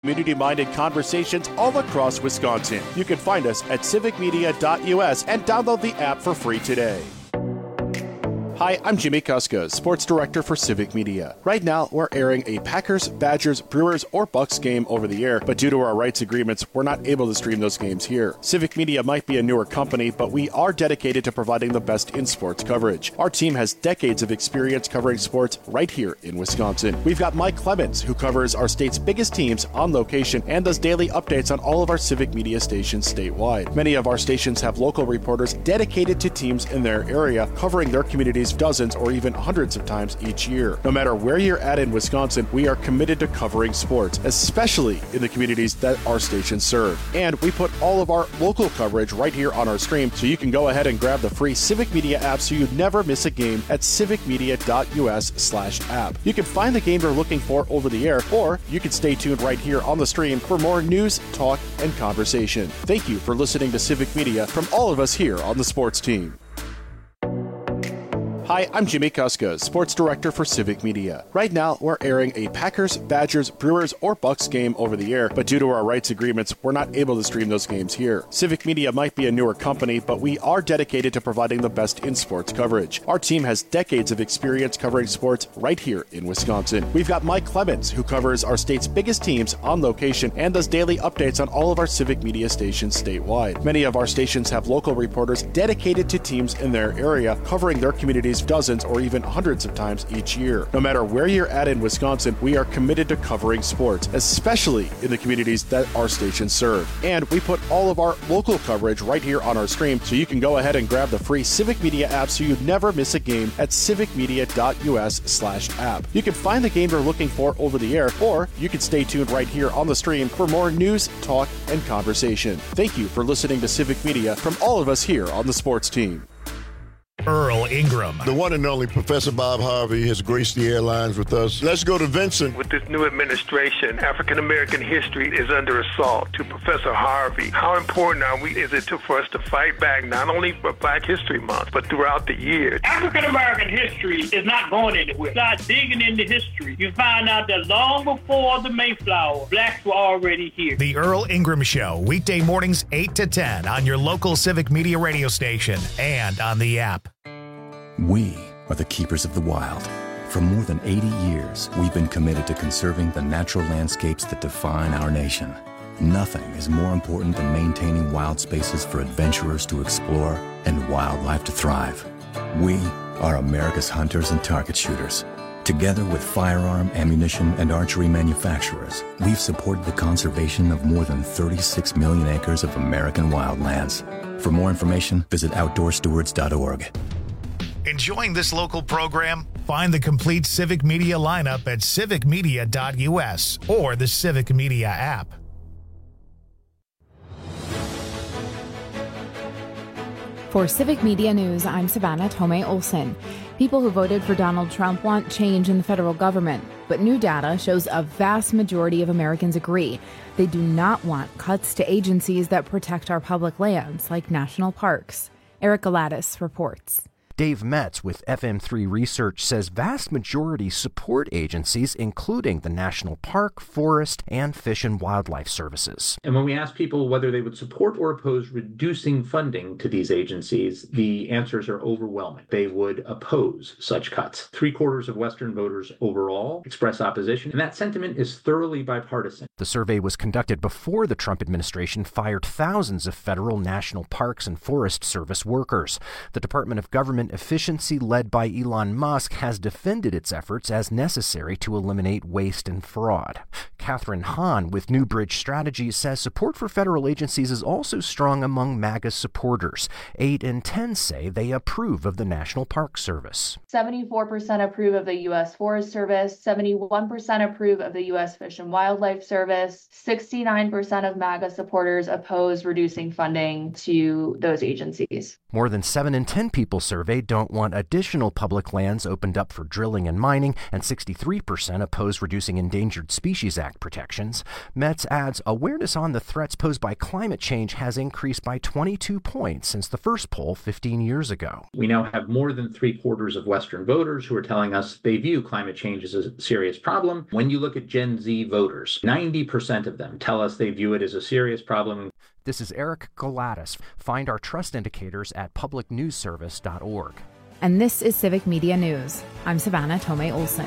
Community-minded conversations all across Wisconsin. You can find us at civicmedia.us and download the app for free today. Hi, I'm Jimmy Kuska, Sports Director for Civic Media. Right now, we're airing a Packers, Badgers, Brewers, or Bucks game over the air, but due to our rights agreements, we're not able to stream those games here. Civic Media might be a newer company, but we are dedicated to providing the best in sports coverage. Our team has decades of experience covering sports right here in Wisconsin. We've got Mike Clemens, who covers our state's biggest teams on location and does daily updates on all of our Civic Media stations statewide. Many of our stations have local reporters dedicated to teams in their area, covering their communities dozens or even hundreds of times each year. No matter where you're at in Wisconsin, we are committed to covering sports, especially in the communities that our stations serve. And we put all of our local coverage right here on our stream, so you can go ahead and grab the free Civic Media app so you never miss a game at civicmedia.us/app. You can find the game you're looking for over the air, or you can stay tuned right here on the stream for more news, talk, and conversation. Thank you for listening to Civic Media from all of us here on the sports team. Hi, I'm Jimmy Kuska, Sports Director for Civic Media. Right now, we're airing a Packers, Badgers, Brewers, or Bucks game over the air, but due to our rights agreements, we're not able to stream those games here. Civic Media might be a newer company, but we are dedicated to providing the best in sports coverage. Our team has decades of experience covering sports right here in Wisconsin. We've got Mike Clemens, who covers our state's biggest teams on location and does daily updates on all of our Civic Media stations statewide. Many of our stations have local reporters dedicated to teams in their area, covering their communities dozens or even hundreds of times each year. No matter where you're at in Wisconsin, we are committed to covering sports, especially in the communities that our stations serve. And we put all of our local coverage right here on our stream, so you can go ahead and grab the free Civic Media app so you never miss a game at civicmedia.us/app. You can find the game you're looking for over the air, or you can stay tuned right here on the stream for more news, talk, and conversation. Thank you for listening to Civic Media from all of us here on the sports team. Earl Ingram. The one and only Professor Bob Harvey has graced the airlines with us. Let's go to Vincent. With this new administration, African-American history is under assault. To Professor Harvey, how important is it for us to fight back, not only for Black History Month, but throughout the year? African-American history is not going anywhere. Start digging into history. You find out that long before the Mayflower, Blacks were already here. The Earl Ingram Show, weekday mornings 8 to 10 on your local Civic Media radio station and on the app. We are the keepers of the wild. For more than 80 years, we've been committed to conserving the natural landscapes that define our nation. Nothing is more important than maintaining wild spaces for adventurers to explore and wildlife to thrive. We are America's hunters and target shooters. Together with firearm, ammunition, and archery manufacturers, we've supported the conservation of more than 36 million acres of American wildlands. For more information, visit outdoorstewards.org. Enjoying this local program? Find the complete Civic Media lineup at civicmedia.us or the Civic Media app. For Civic Media News, I'm Savannah Tomei Olson. People who voted for Donald Trump want change in the federal government, but new data shows a vast majority of Americans agree. They do not want cuts to agencies that protect our public lands, like national parks. Eric Galatis reports. Dave Metz with FM3 Research says vast majorities support agencies, including the National Park, Forest, and Fish and Wildlife Services. And when we ask people whether they would support or oppose reducing funding to these agencies, the answers are overwhelming. They would oppose such cuts. 3/4 of Western voters overall express opposition, and that sentiment is thoroughly bipartisan. The survey was conducted before the Trump administration fired thousands of federal national parks and forest service workers. The Department of Government Efficiency, led by Elon Musk, has defended its efforts as necessary to eliminate waste and fraud. Catherine Hahn with Newbridge Strategies says support for federal agencies is also strong among MAGA supporters. 8 in 10 say they approve of the National Park Service. 74% approve of the U.S. Forest Service, 71% approve of the U.S. Fish and Wildlife Service, 69% of MAGA supporters oppose reducing funding to those agencies. More than 7 in 10 people surveyed surveyed don't want additional public lands opened up for drilling and mining, and 63% oppose reducing Endangered Species Act protections. Metz adds awareness on the threats posed by climate change has increased by 22 points since the first poll 15 years ago. We now have more than 3/4 of Western voters who are telling us they view climate change as a serious problem. When you look at Gen Z voters, 90% of them tell us they view it as a serious problem. This is Eric Galatis. Find our trust indicators at publicnewsservice.org. And this is Civic Media News. I'm Savannah Tomei Olson.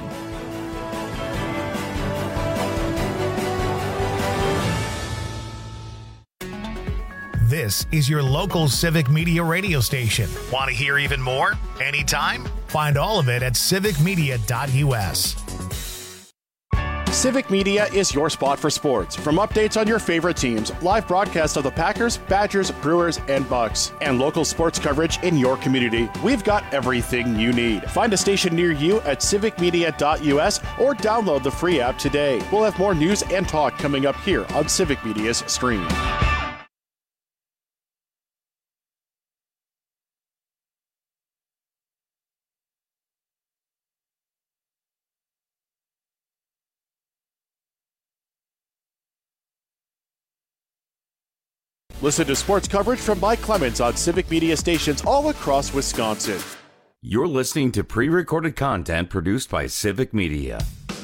This is your local Civic Media radio station. Want to hear even more? Anytime? Find all of it at civicmedia.us. Civic Media is your spot for sports. From updates on your favorite teams, live broadcasts of the Packers, Badgers, Brewers, and Bucks, and local sports coverage in your community, we've got everything you need. Find a station near you at civicmedia.us or download the free app today. We'll have more news and talk coming up here on Civic Media's stream. Listen to sports coverage from Mike Clemens on Civic Media stations all across Wisconsin. You're listening to pre-recorded content produced by Civic Media.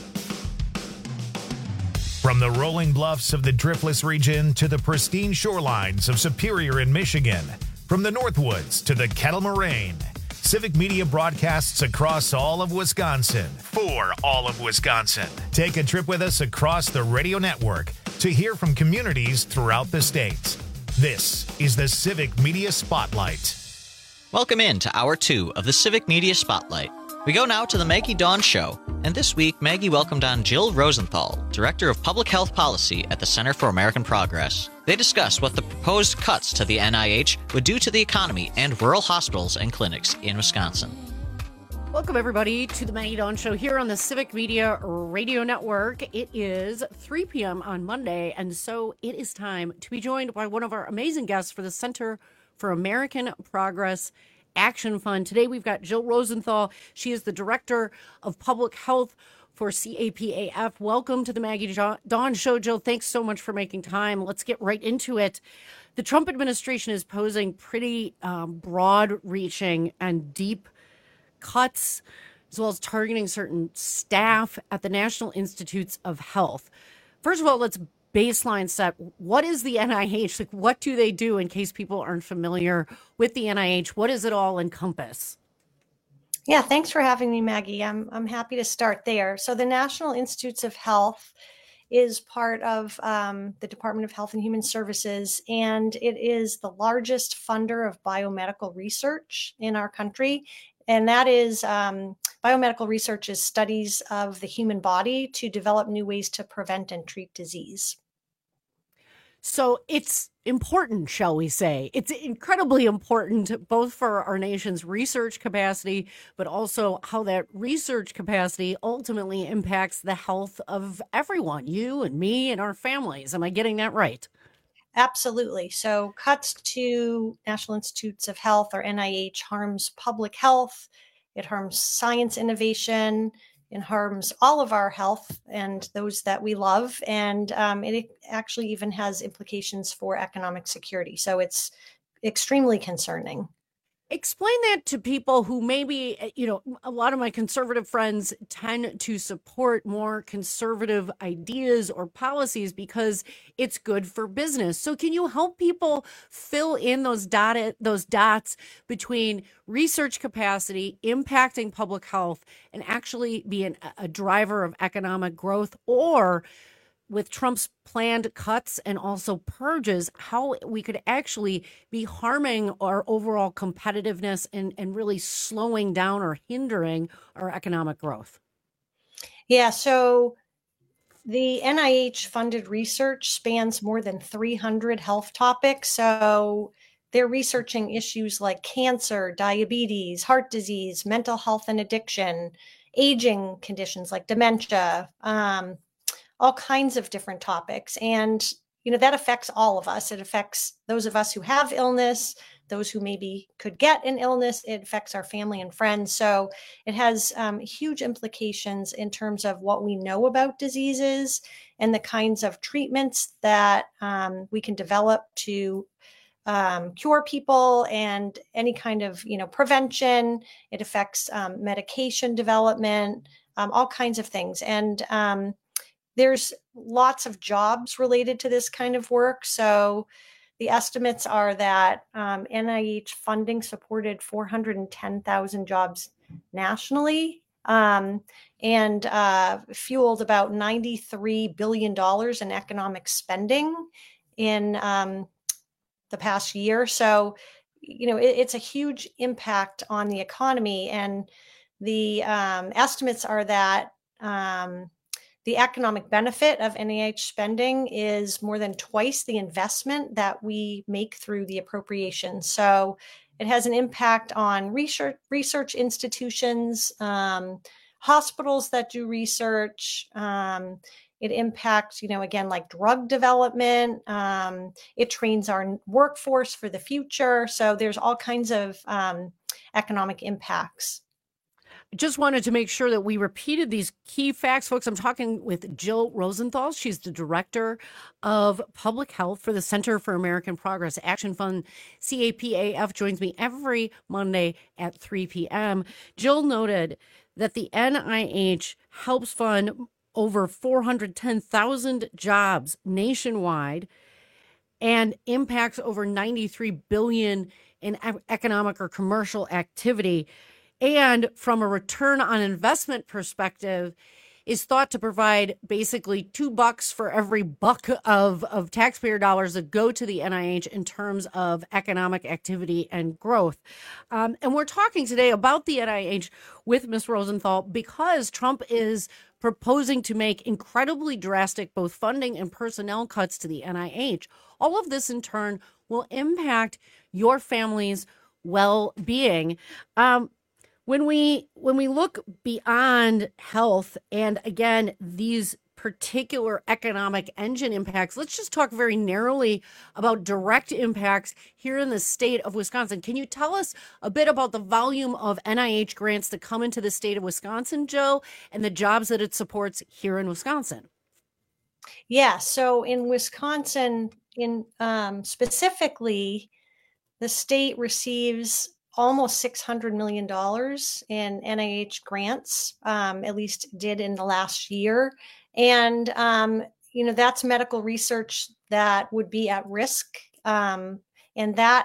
From the rolling bluffs of the Driftless region to the pristine shorelines of Superior in Michigan, from the Northwoods to the Kettle Moraine, Civic Media broadcasts across all of Wisconsin for all of Wisconsin. Take a trip with us across the radio network to hear from communities throughout the state. This is the Civic Media Spotlight. Welcome in to Hour 2 of the Civic Media Spotlight. We go now to the Maggie Dawn Show, and this week Maggie welcomed on Jill Rosenthal, Director of Public Health Policy at the Center for American Progress. They discuss what the proposed cuts to the NIH would do to the economy and rural hospitals and clinics in Wisconsin. Welcome, everybody, to the Maggie Dawn Show here on the Civic Media Radio Network. It is 3 p.m. on Monday, and so it is time to be joined by one of our amazing guests for the Center for American Progress Action Fund. Today, we've got Jill Rosenthal. She is the Director of Public Health for CAPAF. Welcome to the Maggie Dawn Show, Jill. Thanks so much for making time. Let's get right into it. The Trump administration is posing pretty broad-reaching and deep cuts, as well as targeting certain staff at the National Institutes of Health. First of all, let's baseline set. What is the NIH? Like, what do they do in case people aren't familiar with the NIH? What does it all encompass? Yeah, thanks for having me, Maggie. I'm happy to start there. So the National Institutes of Health is part of the Department of Health and Human Services, and it is the largest funder of biomedical research in our country. And that is biomedical research is studies of the human body to develop new ways to prevent and treat disease. So it's important, shall we say. It's incredibly important, both for our nation's research capacity, but also how that research capacity ultimately impacts the health of everyone, you and me and our families. Am I getting that right? Absolutely. So cuts to National Institutes of Health, or NIH, harms public health. It harms science innovation. It harms all of our health and those that we love. And it actually even has implications for economic security. So it's extremely concerning. Explain that to people who maybe, a lot of my conservative friends tend to support more conservative ideas or policies because it's good for business. So can you help people fill in those dots between research capacity impacting public health and actually being a driver of economic growth, or with Trump's planned cuts and also purges, how we could actually be harming our overall competitiveness and really slowing down or hindering our economic growth? Yeah, so the NIH funded research spans more than 300 health topics. So they're researching issues like cancer, diabetes, heart disease, mental health and addiction, aging conditions like dementia, all kinds of different topics. And, that affects all of us. It affects those of us who have illness, those who maybe could get an illness. It affects our family and friends. So it has huge implications in terms of what we know about diseases and the kinds of treatments that we can develop to cure people, and any kind of, prevention. It affects medication development, all kinds of things. And there's lots of jobs related to this kind of work. So the estimates are that NIH funding supported 410,000 jobs nationally, and fueled about $93 billion in economic spending in the past year. So, it's a huge impact on the economy. And the estimates are that the economic benefit of NIH spending is more than twice the investment that we make through the appropriation. So it has an impact on research institutions, hospitals that do research. It impacts, again, like drug development. It trains our workforce for the future. So there's all kinds of economic impacts. Just wanted to make sure that we repeated these key facts, folks. I'm talking with Jill Rosenthal. She's the Director of Public Health for the Center for American Progress Action Fund. CAPAF joins me every Monday at 3 p.m. Jill noted that the NIH helps fund over 410,000 jobs nationwide and impacts over $93 billion in economic or commercial activity. And from a return on investment perspective, is thought to provide basically $2 for every buck of taxpayer dollars that go to the NIH in terms of economic activity and growth. And we're talking today about the NIH with Ms. Rosenthal because Trump is proposing to make incredibly drastic both funding and personnel cuts to the NIH. All of this in turn will impact your family's well-being. When we look beyond health and, again, these particular economic engine impacts, let's just talk very narrowly about direct impacts here in the state of Wisconsin. Can you tell us a bit about the volume of NIH grants that come into the state of Wisconsin, Jill, and the jobs that it supports here in Wisconsin? Yeah, so in Wisconsin, specifically, the state receives almost $600 million in NIH grants, at least did in the last year. And, that's medical research that would be at risk. And that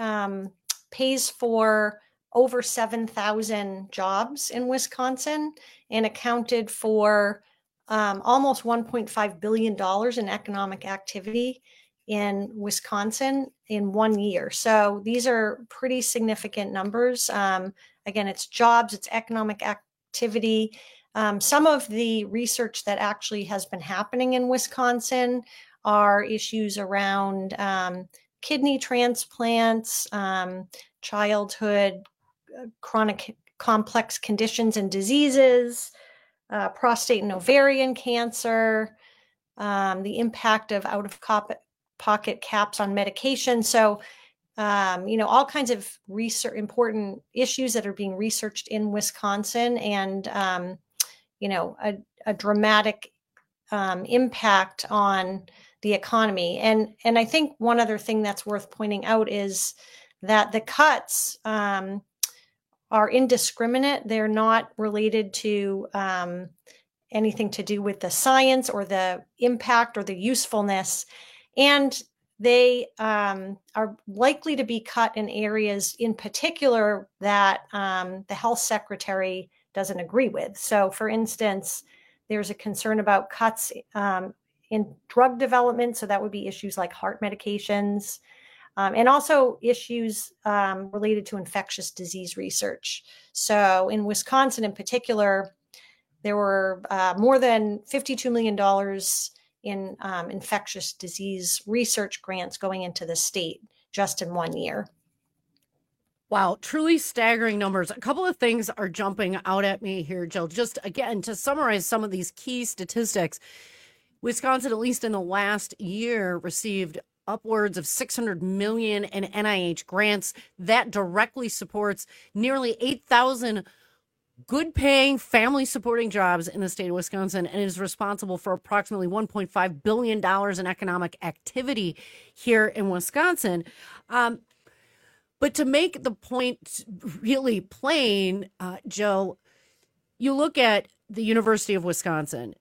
pays for over 7,000 jobs in Wisconsin and accounted for almost $1.5 billion in economic activity in Wisconsin in 1 year. So these are pretty significant numbers. Again, it's jobs, it's economic activity. Some of the research that actually has been happening in Wisconsin are issues around kidney transplants, childhood chronic complex conditions and diseases, prostate and ovarian cancer, the impact of out-of-pocket caps on medication. So, all kinds of important issues that are being researched in Wisconsin, and, a dramatic impact on the economy. And I think one other thing that's worth pointing out is that the cuts are indiscriminate. They're not related to anything to do with the science or the impact or the usefulness. And they are likely to be cut in areas in particular that the health secretary doesn't agree with. So, for instance, there's a concern about cuts in drug development. So that would be issues like heart medications, and also issues related to infectious disease research. So in Wisconsin in particular, there were more than $52 million in infectious disease research grants going into the state just in 1 year. Wow, truly staggering numbers. A couple of things are jumping out at me here, Jill. Just again, to summarize some of these key statistics, Wisconsin, at least in the last year, received upwards of $600 million in NIH grants. That directly supports nearly 8,000 good-paying, family-supporting jobs in the state of Wisconsin, and is responsible for approximately $1.5 billion in economic activity here in Wisconsin. But to make the point really plain, Joe, you look at the University of Wisconsin,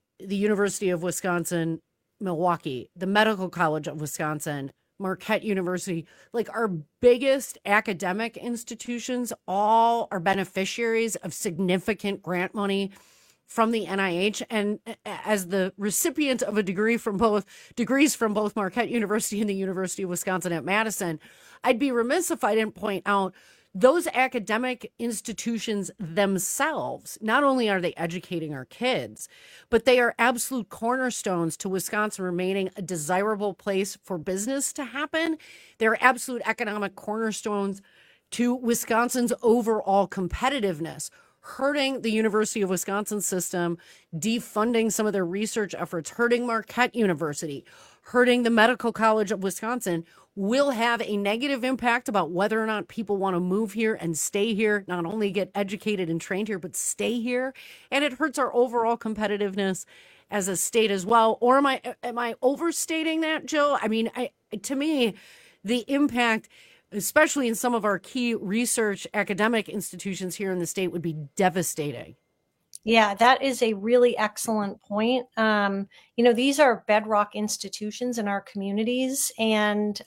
Milwaukee, the Medical College of Wisconsin, Marquette University, like our biggest academic institutions, all are beneficiaries of significant grant money from the NIH. And as the recipient of a degrees from both Marquette University and the University of Wisconsin at Madison, I'd be remiss if I didn't point out those academic institutions themselves. Not only are they educating our kids, but they are absolute cornerstones to Wisconsin remaining a desirable place for business to happen. They're absolute economic cornerstones to Wisconsin's overall competitiveness, hurting the University of Wisconsin system, defunding some of their research efforts, hurting Marquette University, hurting the Medical College of Wisconsin, will have a negative impact about whether or not people want to move here and stay here, not only get educated and trained here, but stay here. And it hurts our overall competitiveness as a state as well. Or am I overstating that, Joe? I mean, to me, the impact, especially in some of our key research academic institutions here in the state, would be devastating. Yeah, that is a really excellent point. These are bedrock institutions in our communities, and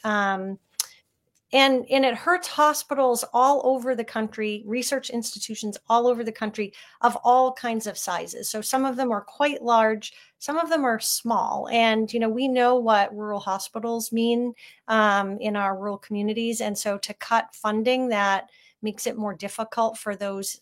it hurts hospitals all over the country, research institutions all over the country of all kinds of sizes. So some of them are quite large, some of them are small. And, we know what rural hospitals mean in our rural communities. And so to cut funding, that makes it more difficult for those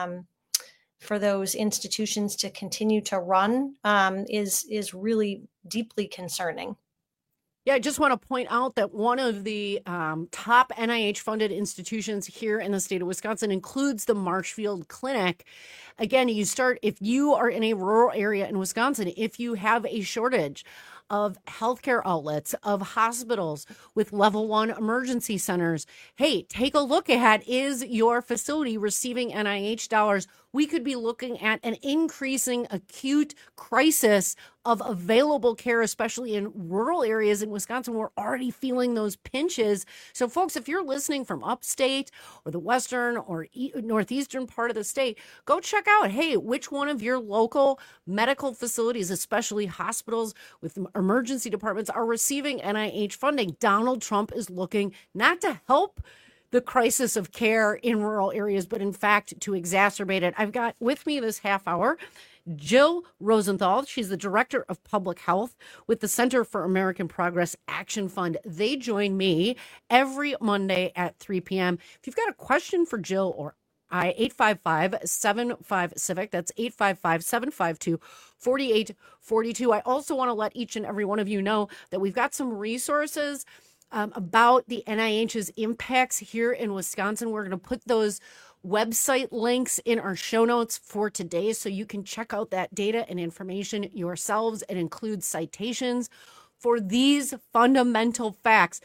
institutions to continue to run is really deeply concerning. Yeah, I just want to point out that one of the top NIH-funded institutions here in the state of Wisconsin includes the Marshfield Clinic. Again, if you are in a rural area in Wisconsin, if you have a shortage of healthcare outlets, of hospitals with level 1 emergency centers, hey, take a look at, is your facility receiving NIH dollars? We could be looking at an increasing acute crisis of available care, especially in rural areas in Wisconsin. We're already feeling those pinches. So folks, if you're listening from upstate or the western or northeastern part of the state, go check out, hey, which one of your local medical facilities, especially hospitals with emergency departments, are receiving NIH funding. Donald Trump is looking not to help the crisis of care in rural areas, but in fact to exacerbate it. I've got with me this half hour Jill Rosenthal. She's the Director of Public Health with the Center for American Progress Action Fund. They join me every Monday at 3 p.m. If you've got a question for Jill or I, 855-75-CIVIC. That's 855-752-4842. I also want to let each and every one of you know that we've got some resources about the NIH's impacts here in Wisconsin. We're going to put those website links in our show notes for today so you can check out that data and information yourselves. It includes citations for these fundamental facts.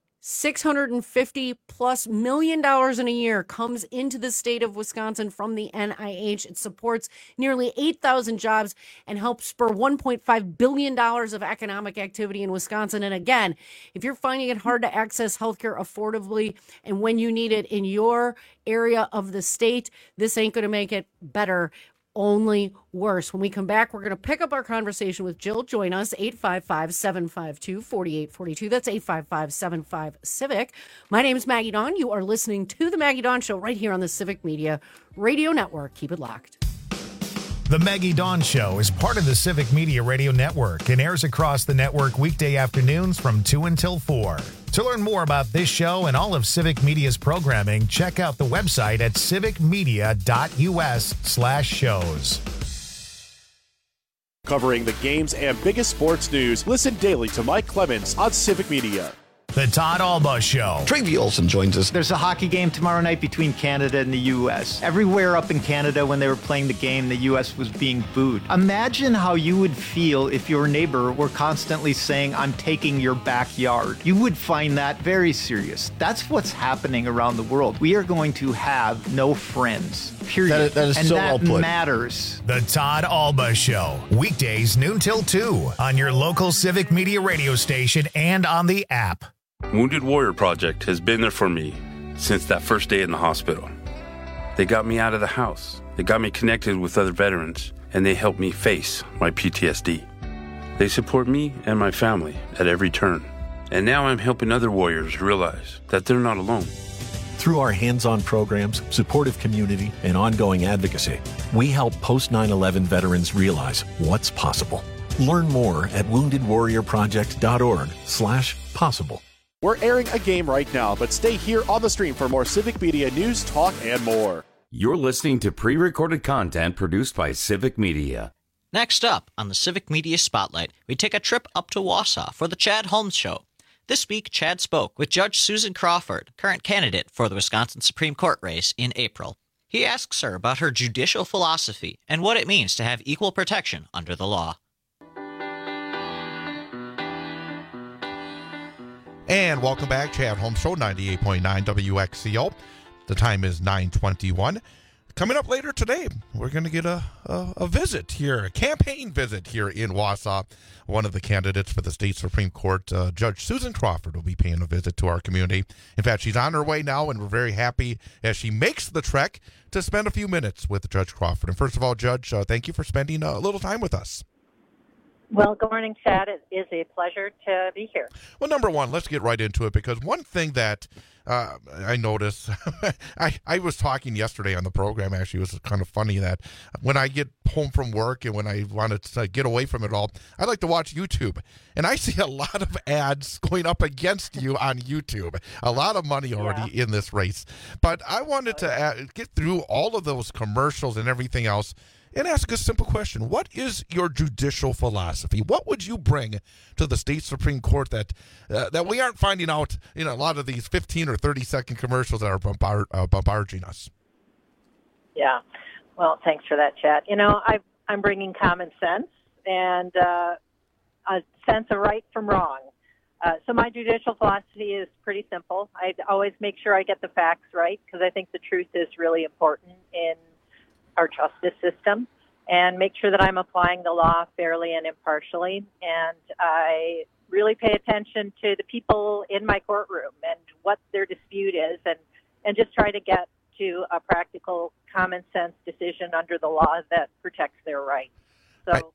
$650+ million in a year comes into the state of Wisconsin from the NIH. It supports nearly 8,000 jobs and helps spur $1.5 billion of economic activity in Wisconsin. And again, if you're finding it hard to access healthcare affordably and when you need it in your area of the state, this ain't going to make it better. Only worse. When we come back, we're going to pick up our conversation with Jill. Join us, 855-752-4842. That's 855-75-CIVIC. My name is Maggie Dawn. You are listening to The Maggie Dawn Show right here on the Civic Media Radio Network. Keep it locked. The Maggie Dawn Show is part of the Civic Media Radio Network and airs across the network weekday afternoons from 2 until 4. To learn more about this show and all of Civic Media's programming, check out the website at civicmedia.us/shows. Covering the games and biggest sports news, listen daily to Mike Clemens on Civic Media. The Todd Alba Show. Travie Olson joins us. There's a hockey game tomorrow night between Canada and the U.S. Everywhere up in Canada when they were playing the game, the U.S. was being booed. Imagine how you would feel if your neighbor were constantly saying, I'm taking your backyard. You would find that very serious. That's what's happening around the world. We are going to have no friends, period. That is and so that well put. matters. The Todd Alba Show. Weekdays noon till 2 on your local Civic Media radio station and on the app. Wounded Warrior Project has been there for me since that first day in the hospital. They got me out of the house. They got me connected with other veterans, and they helped me face my PTSD. They support me and my family at every turn. And now I'm helping other warriors realize that they're not alone. Through our hands-on programs, supportive community, and ongoing advocacy, we help post-9/11 veterans realize what's possible. Learn more at woundedwarriorproject.org/possible. We're airing a game right now, but stay here on the stream for more Civic Media news, talk, and more. You're listening to pre-recorded content produced by Civic Media. Next up on the Civic Media Spotlight, we take a trip up to Wausau for the Chad Holmes Show. This week, Chad spoke with Judge Susan Crawford, current candidate for the Wisconsin Supreme Court race in April. He asks her about her judicial philosophy and what it means to have equal protection under the law. And welcome back, Chad Holmes Show, 98.9 WXCO. The time is 9:21. Coming up later today, we're going to get a visit here, a campaign visit here in Wausau. One of the candidates for the state Supreme Court, Judge Susan Crawford, will be paying a visit to our community. In fact, she's on her way now, and we're very happy as she makes the trek to spend a few minutes with Judge Crawford. And first of all, Judge, thank you for spending a little time with us. Well, good morning, Chad. It is a pleasure to be here. Well, number one, let's get right into it, because one thing that I noticed, I was talking yesterday on the program, actually. It was kind of funny that when I get home from work and when I want to get away from it all, I like to watch YouTube. And I see a lot of ads going up against you on YouTube. A lot of money already in this race. But I wanted to get through all of those commercials and everything else and ask a simple question. What is your judicial philosophy? What would you bring to the state Supreme Court that we aren't finding out in a lot of these 15 or 30-second commercials that are bombarding us? Yeah. Well, thanks for that, Chad. You know, I'm bringing common sense and a sense of right from wrong. So my judicial philosophy is pretty simple. I always make sure I get the facts right, because I think the truth is really important in our justice system, and make sure that I'm applying the law fairly and impartially. And I really pay attention to the people in my courtroom and what their dispute is, and just try to get to a practical, common sense decision under the law that protects their rights. So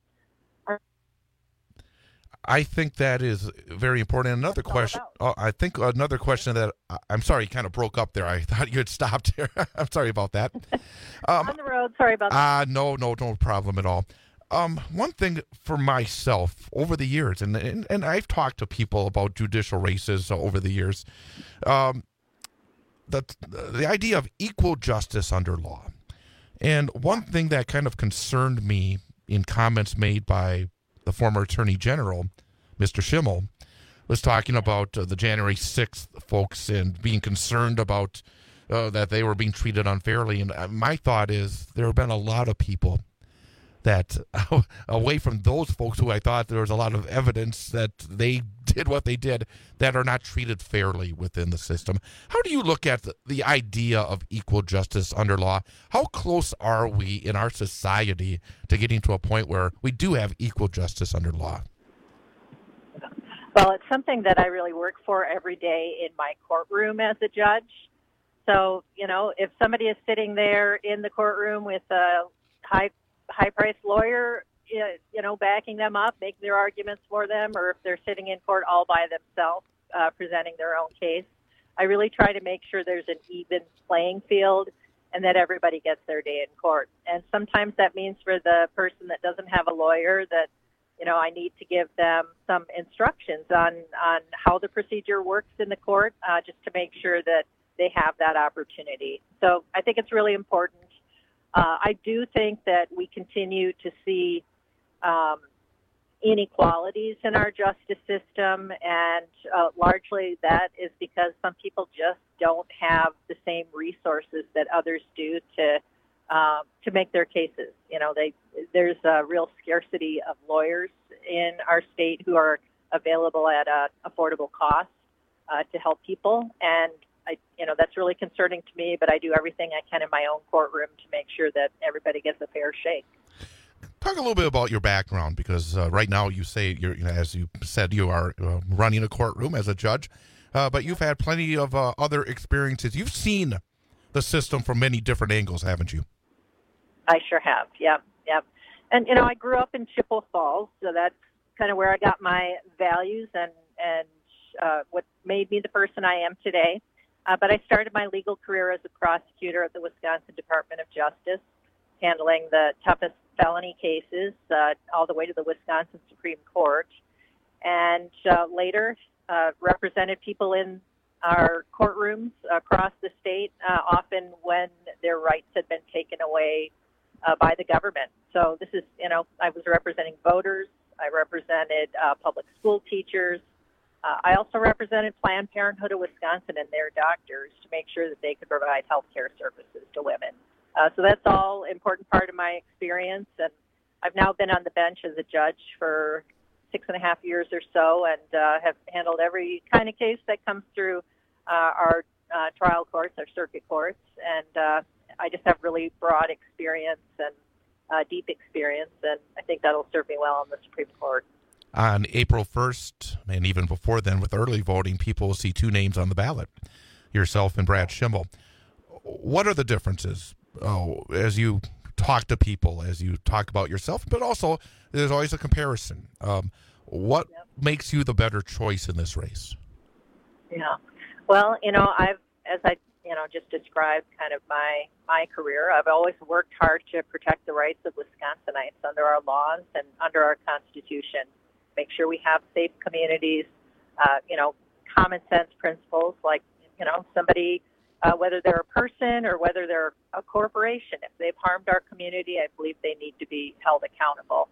I think that is very important. Another question, another question that, I'm sorry, you kind of broke up there. I thought you had stopped here. I'm sorry about that. On the road, sorry about that. No problem at all. One thing for myself over the years, and I've talked to people about judicial races over the years, the idea of equal justice under law. And one thing that kind of concerned me in comments made by the former Attorney General, Mr. Schimmel, was talking about the January 6th folks and being concerned about that they were being treated unfairly. And my thought is there have been a lot of people that, away from those folks who I thought there was a lot of evidence that they did what they did, that are not treated fairly within the system. How do you look at the idea of equal justice under law? How close are we in our society to getting to a point where we do have equal justice under law? Well, it's something that I really work for every day in my courtroom as a judge. So, you know, if somebody is sitting there in the courtroom with a high-priced lawyer, you know, backing them up, making their arguments for them, or if they're sitting in court all by themselves, presenting their own case, I really try to make sure there's an even playing field and that everybody gets their day in court. And sometimes that means for the person that doesn't have a lawyer that, you know, I need to give them some instructions on how the procedure works in the court, just to make sure that they have that opportunity. So I think it's really important. I do think that we continue to see inequalities in our justice system, and largely that is because some people just don't have the same resources that others do to make their cases. There's a real scarcity of lawyers in our state who are available at an affordable cost to help people, and that's really concerning to me. But I do everything I can in my own courtroom to make sure that everybody gets a fair shake. Talk a little bit about your background, because right now you say as you said, you are running a courtroom as a judge, but you've had plenty of other experiences. You've seen the system from many different angles, haven't you? I sure have. Yep. And I grew up in Chippewa Falls, so that's kind of where I got my values and what made me the person I am today. But I started my legal career as a prosecutor at the Wisconsin Department of Justice, handling the toughest felony cases all the way to the Wisconsin Supreme Court, and later represented people in our courtrooms across the state, often when their rights had been taken away by the government. So this is, I was representing voters, I represented public school teachers, I also represented Planned Parenthood of Wisconsin and their doctors to make sure that they could provide health care services to women. So that's all important part of my experience, and I've now been on the bench as a judge for 6.5 years or so, and have handled every kind of case that comes through our trial courts, our circuit courts, and I just have really broad experience and deep experience, and I think that'll serve me well on the Supreme Court. On April 1st, and even before then with early voting, people will see two names on the ballot, yourself and Brad Schimel. What are the differences as you talk to people, as you talk about yourself, but also there's always a comparison? What makes you the better choice in this race? Yeah. Well, as I just described kind of my career, I've always worked hard to protect the rights of Wisconsinites under our laws and under our Constitution. Make sure we have safe communities, common sense principles like, somebody, whether they're a person or whether they're a corporation, if they've harmed our community, I believe they need to be held accountable.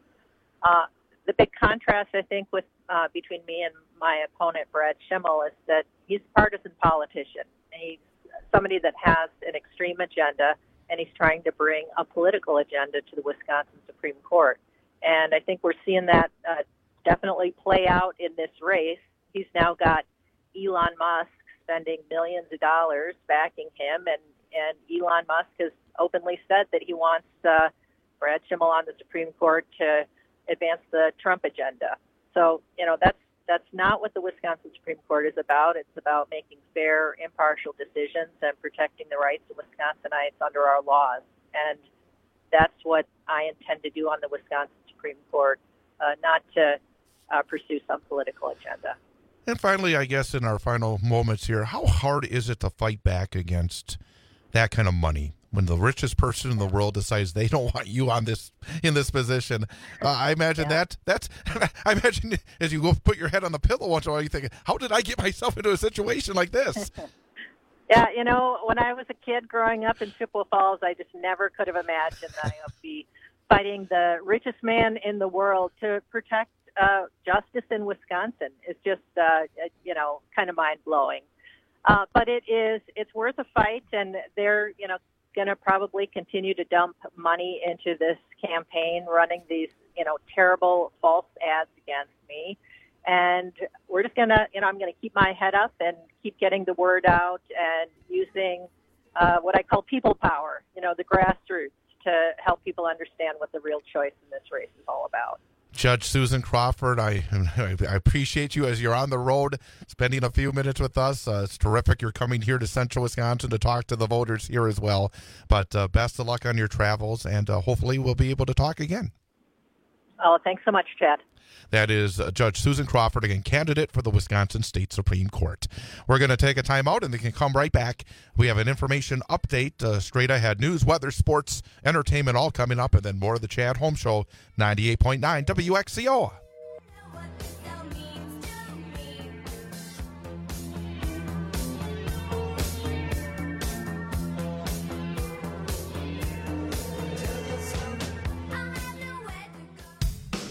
The big contrast, I think, with between me and my opponent, Brad Schimel, is that he's a partisan politician. He's somebody that has an extreme agenda, and he's trying to bring a political agenda to the Wisconsin Supreme Court. And I think we're seeing that definitely play out in this race. He's now got Elon Musk spending millions of dollars backing him, and Elon Musk has openly said that he wants Brad Schimel on the Supreme Court to advance the Trump agenda. So, that's not what the Wisconsin Supreme Court is about. It's about making fair, impartial decisions and protecting the rights of Wisconsinites under our laws. And that's what I intend to do on the Wisconsin Supreme Court, not to pursue some political agenda. And finally, I guess in our final moments here, how hard is it to fight back against that kind of money when the richest person in the world decides they don't want you in this position? I imagine I imagine as you go put your head on the pillow once in a while, you think, how did I get myself into a situation like this? Yeah, when I was a kid growing up in Chippewa Falls, I just never could have imagined that I would be fighting the richest man in the world to protect justice in Wisconsin. Is just, kind of mind-blowing. But it's worth a fight, and they're, going to probably continue to dump money into this campaign, running these, terrible false ads against me. And we're just going to, I'm going to keep my head up and keep getting the word out and using what I call people power, the grassroots, to help people understand what the real choice in this race is all about. Judge Susan Crawford, I appreciate you as you're on the road, spending a few minutes with us. It's terrific you're coming here to Central Wisconsin to talk to the voters here as well. But best of luck on your travels, and hopefully we'll be able to talk again. Oh, thanks so much, Chad. That is Judge Susan Crawford, again, candidate for the Wisconsin State Supreme Court. We're going to take a time out, and they can come right back. We have an information update, straight ahead news, weather, sports, entertainment, all coming up, and then more of the Chad Holmes Show, 98.9 WXCO.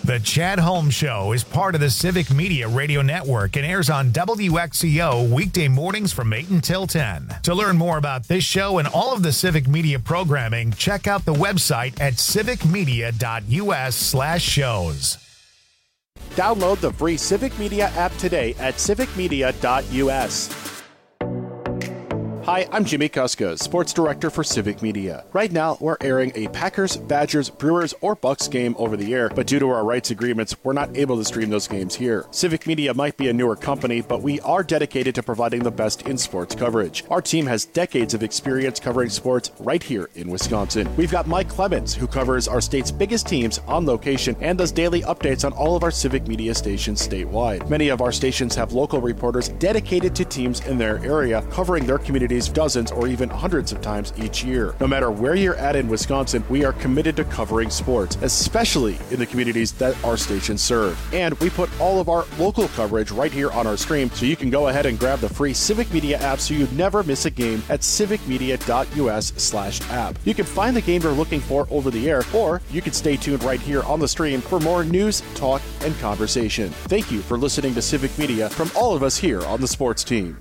The Chad Holmes Show is part of the Civic Media Radio Network and airs on WXCO weekday mornings from 8 until 10. To learn more about this show and all of the Civic Media programming, check out the website at civicmedia.us/shows. Download the free Civic Media app today at civicmedia.us. Hi, I'm Jimmy Kuska, Sports Director for Civic Media. Right now, we're airing a Packers, Badgers, Brewers, or Bucks game over the air, but due to our rights agreements, we're not able to stream those games here. Civic Media might be a newer company, but we are dedicated to providing the best in sports coverage. Our team has decades of experience covering sports right here in Wisconsin. We've got Mike Clemens, who covers our state's biggest teams on location and does daily updates on all of our Civic Media stations statewide. Many of our stations have local reporters dedicated to teams in their area, covering their communities dozens or even hundreds of times each year. No matter where you're at in Wisconsin, we are committed to covering sports, especially in the communities that our stations serve. And we put all of our local coverage right here on our stream, so you can go ahead and grab the free Civic Media app so you never miss a game at civicmedia.us/app. You can find the game you're looking for over the air, or you can stay tuned right here on the stream for more news, talk, and conversation. Thank you for listening to Civic Media from all of us here on the sports team.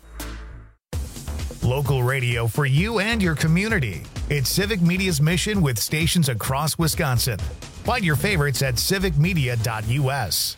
Local radio for you and your community. It's Civic Media's mission with stations across Wisconsin. Find your favorites at civicmedia.us.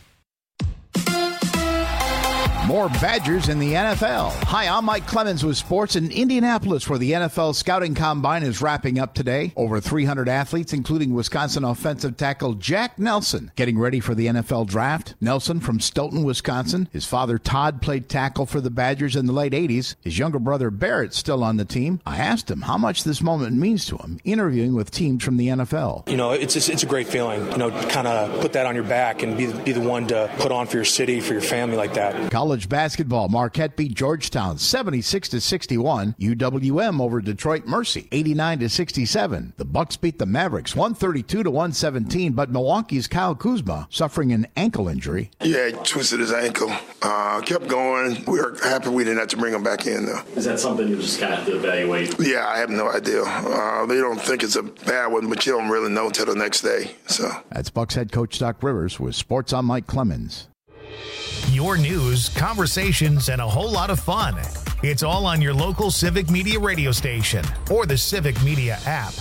More Badgers in the NFL. Hi, I'm Mike Clemens with sports in Indianapolis, where the NFL Scouting Combine is wrapping up today. Over 300 athletes, including Wisconsin offensive tackle Jack Nelson, getting ready for the NFL Draft. Nelson from Stoughton, Wisconsin. His father, Todd, played tackle for the Badgers in the late 80s. His younger brother, Barrett's still on the team. I asked him how much this moment means to him, interviewing with teams from the NFL. You know, it's a great feeling, you know, kind of put that on your back and be the one to put on for your city, for your family like that. College basketball, Marquette beat Georgetown 76-61. UWM over Detroit Mercy 89-67. The Bucks beat the Mavericks 132-117, but Milwaukee's Kyle Kuzma suffering an ankle injury. Yeah, he twisted his ankle. Kept going. We were happy we didn't have to bring him back in, though. Is that something you just kind of have to evaluate? Yeah, I have no idea. They don't think it's a bad one, but you don't really know until the next day. So that's Bucks head coach Doc Rivers with Sports on Mike Clemens. Your news, conversations, and a whole lot of fun. It's all on your local Civic Media radio station or the Civic Media app.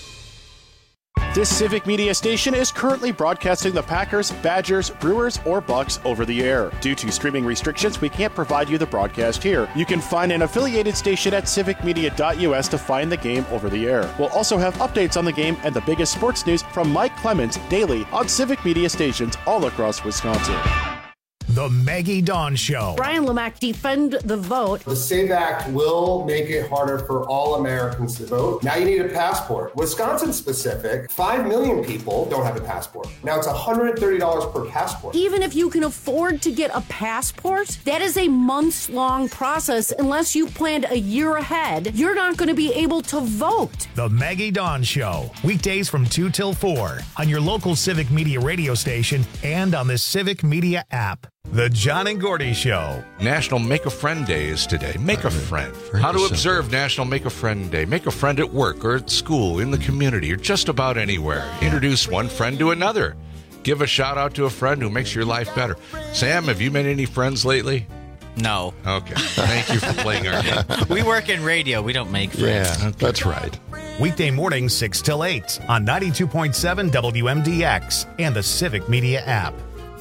This Civic Media station is currently broadcasting the Packers, Badgers, Brewers, or Bucks over the air. Due to streaming restrictions, we can't provide you the broadcast here. You can find an affiliated station at civicmedia.us to find the game over the air. We'll also have updates on the game and the biggest sports news from Mike Clemens daily on Civic Media stations all across Wisconsin. The Maggie Dawn Show. Brian Lemack, defend the vote. The SAVE Act will make it harder for all Americans to vote. Now you need a passport. Wisconsin specific, 5 million people don't have a passport. Now it's $130 per passport. Even if you can afford to get a passport, that is a months-long process. Unless you planned a year ahead, you're not going to be able to vote. The Maggie Dawn Show. Weekdays from 2 till 4 on your local Civic Media radio station and on the Civic Media app. The John and Gordy Show. National Make a Friend Day is today. Make a friend. How to observe National Make a Friend Day. Make a friend at work or at school, in the community, or just about anywhere. Introduce one friend to another. Give a shout out to a friend who makes your life better. Sam, have you made any friends lately? No. Okay. Thank you for playing our game. We work in radio. We don't make friends. Yeah, that's right. Weekday mornings 6 till 8 on 92.7 WMDX and the Civic Media app.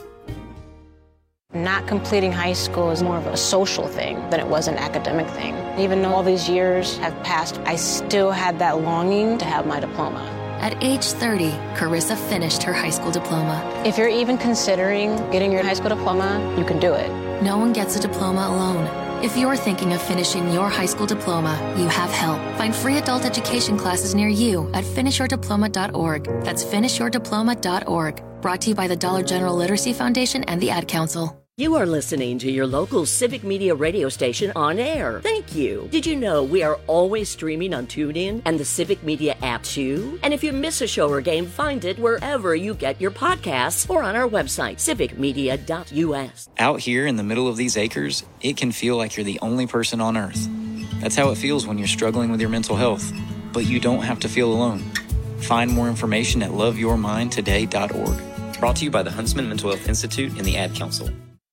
Not completing high school is more of a social thing than it was an academic thing. Even though all these years have passed, I still had that longing to have my diploma. At age 30, Carissa finished her high school diploma. If you're even considering getting your high school diploma, you can do it. No one gets a diploma alone. If you're thinking of finishing your high school diploma, you have help. Find free adult education classes near you at finishyourdiploma.org. That's finishyourdiploma.org. Brought to you by the Dollar General Literacy Foundation and the Ad Council. You are listening to your local Civic Media radio station on air. Thank you. Did you know we are always streaming on TuneIn and the Civic Media app too? And if you miss a show or game, find it wherever you get your podcasts or on our website, civicmedia.us. Out here in the middle of these acres, it can feel like you're the only person on earth. That's how it feels when you're struggling with your mental health. But you don't have to feel alone. Find more information at loveyourmindtoday.org. Brought to you by the Huntsman Mental Health Institute and the Ad Council.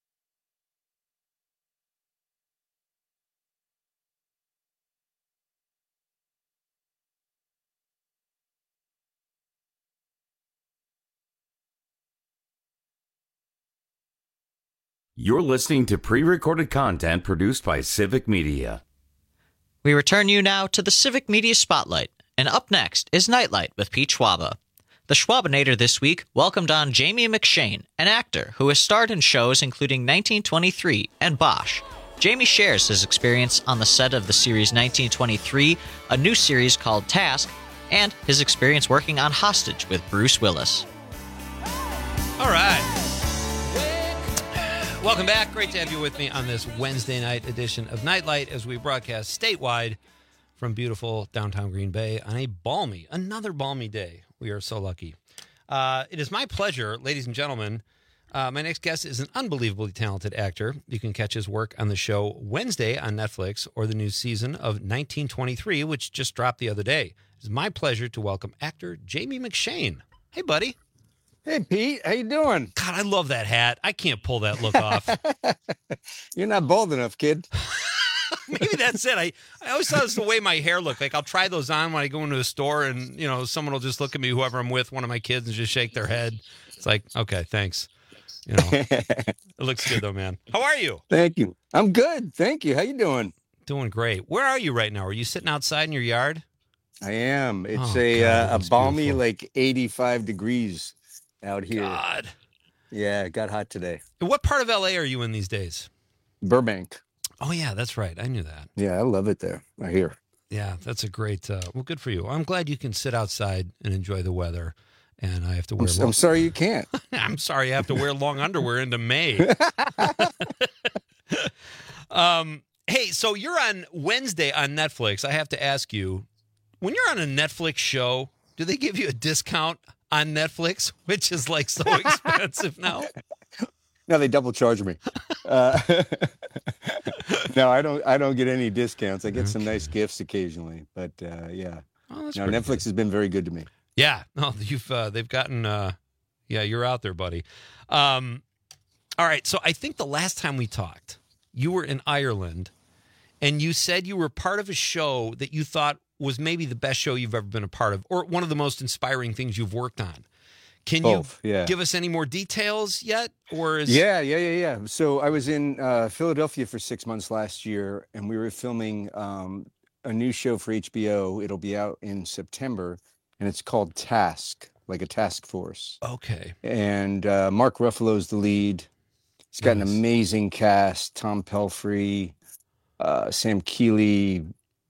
You're listening to pre-recorded content produced by Civic Media. We return you now to the Civic Media Spotlight, and up next is Nightlight with Pete Schwaba. The Schwabinator this week welcomed on Jamie McShane, an actor who has starred in shows including 1923 and Bosch. Jamie shares his experience on the set of the series 1923, a new series called Task, and his experience working on Hostage with Bruce Willis. All right. Welcome back. Great to have you with me on this Wednesday night edition of Nightlight as we broadcast statewide from beautiful downtown Green Bay on another balmy day. We are so lucky. It is my pleasure, ladies and gentlemen. My next guest is an unbelievably talented actor. You can catch his work on the show Wednesday on Netflix or the new season of 1923, which just dropped the other day. It's my pleasure to welcome actor Jamie McShane. Hey, buddy. Hey, Pete. How you doing? God, I love that hat. I can't pull that look off. You're not bold enough, kid. Maybe that's it. I always thought it's the way my hair looked. Like, I'll try those on when I go into a store and, someone will just look at me, whoever I'm with, one of my kids, and just shake their head. It's like, okay, thanks. It looks good, though, man. How are you? Thank you. I'm good. Thank you. How you doing? Doing great. Where are you right now? Are you sitting outside in your yard? I am. It's a balmy, beautiful. Like 85 degrees out here. God. Yeah, it got hot today. And what part of LA are you in these days? Burbank. Oh, yeah, that's right. I knew that. Yeah, I love it there. I hear. Yeah, that's a great, well, good for you. I'm glad you can sit outside and enjoy the weather. And I have to wear I'm sorry you can't. I'm sorry I have to wear long underwear into May. Hey, so you're on Wednesday on Netflix. I have to ask you, when you're on a Netflix show, do they give you a discount on Netflix, which is like so expensive now? No, they double charge me. No, I don't get any discounts. I get some nice gifts occasionally, but yeah. Oh, no, Netflix has been very good to me. Yeah, no, they've gotten yeah, you're out there, buddy. All right, so I think the last time we talked, you were in Ireland, and you said you were part of a show that you thought was maybe the best show you've ever been a part of, or one of the most inspiring things you've worked on. Can you give us any more details yet? Or is... Yeah. So I was in Philadelphia for 6 months last year, and we were filming a new show for HBO. It'll be out in September, and it's called Task, like a task force. Okay. And Mark Ruffalo's the lead. He's got an amazing cast. Tom Pelphrey, Sam Keeley,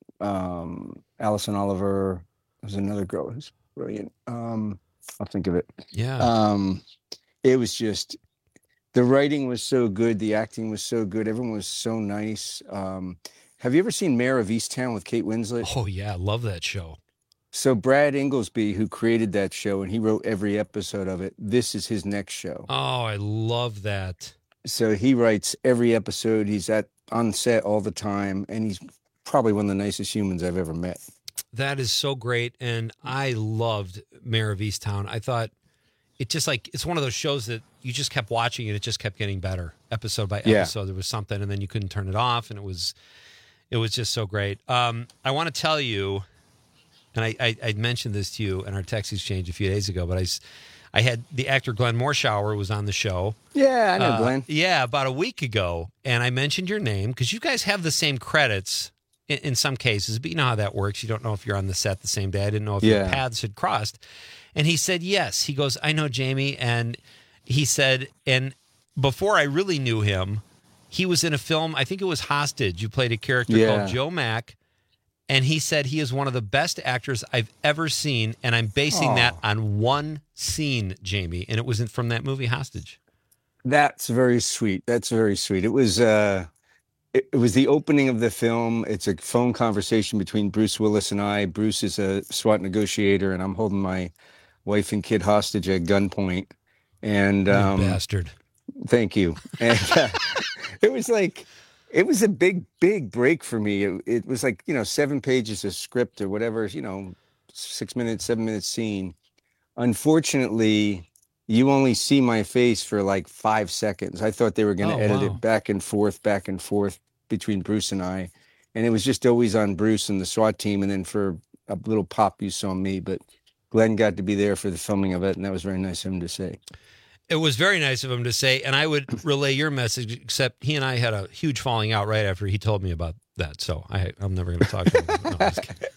Allison Oliver. There's another girl who's brilliant. I'll think of it. Yeah. It was just, the writing was so good. The acting was so good. Everyone was so nice. Have you ever seen Mayor of Easttown with Kate Winslet? Oh, yeah. I love that show. So Brad Inglesby, who created that show, and he wrote every episode of it, this is his next show. Oh, I love that. So he writes every episode. He's on set all the time, and he's probably one of the nicest humans I've ever met. That is so great, and I loved Mayor of Easttown. I thought it just it's one of those shows that you just kept watching and it just kept getting better episode by episode. There was something, and then you couldn't turn it off, and it was just so great. I want to tell you, and I mentioned this to you in our text exchange a few days ago, but I had the actor Glenn Morshower was on the show. Yeah, I know Glenn. Yeah, about a week ago, and I mentioned your name because you guys have the same credits in some cases, but you know how that works. You don't know if you're on the set the same day. I didn't know if your paths had crossed. And he said, yes. He goes, I know Jamie. And he said, and before I really knew him, he was in a film, I think it was Hostage. You played a character called Joe Mack. And he said he is one of the best actors I've ever seen. And I'm basing that on one scene, Jamie. And it was from that movie, Hostage. That's very sweet. That's very sweet. It was... It was the opening of the film. It's a phone conversation between Bruce Willis and I. Bruce is a SWAT negotiator, and I'm holding my wife and kid hostage at gunpoint. And you bastard. Thank you. And it was a big break for me. It was 7 pages of script or whatever, 6 minutes, 7 minute scene. Unfortunately, you only see my face for like 5 seconds. I thought they were going to edit it back and forth between Bruce and I. And it was just always on Bruce and the SWAT team. And then for a little pop, you saw me. But Glenn got to be there for the filming of it. And that was very nice of him to say. It was very nice of him to say. And I would relay your message, except he and I had a huge falling out right after he told me about that. So I'm never going to talk to him. No, I'm just kidding.